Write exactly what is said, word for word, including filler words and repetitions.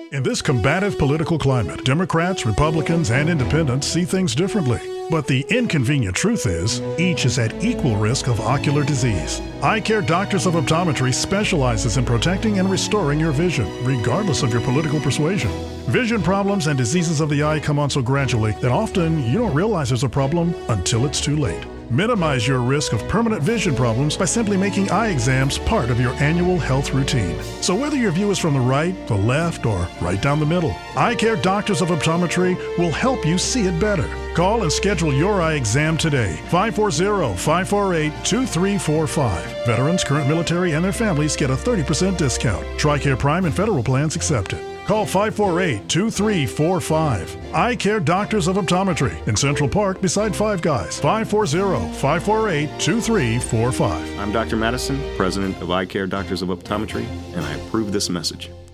In this combative political climate, Democrats, Republicans, and independents see things differently. But the inconvenient truth is, each is at equal risk of ocular disease. Eye Care Doctors of Optometry specializes in protecting and restoring your vision, regardless of your political persuasion. Vision problems and diseases of the eye come on so gradually that often you don't realize there's a problem until it's too late. Minimize your risk of permanent vision problems by simply making eye exams part of your annual health routine. So whether your view is from the right, the left, or right down the middle, Eye Care Doctors of Optometry will help you see it better. Call and schedule your eye exam today. five four zero, five four eight, two three four five. Veterans, current military, and their families get a thirty percent discount. TRICARE Prime and federal plans accepted. Call five four eight, two three four five. Eye Care Doctors of Optometry in Central Park beside Five Guys. five four zero, five four eight, two three four five. I'm Doctor Madison, President of Eye Care Doctors of Optometry, and I approve this message.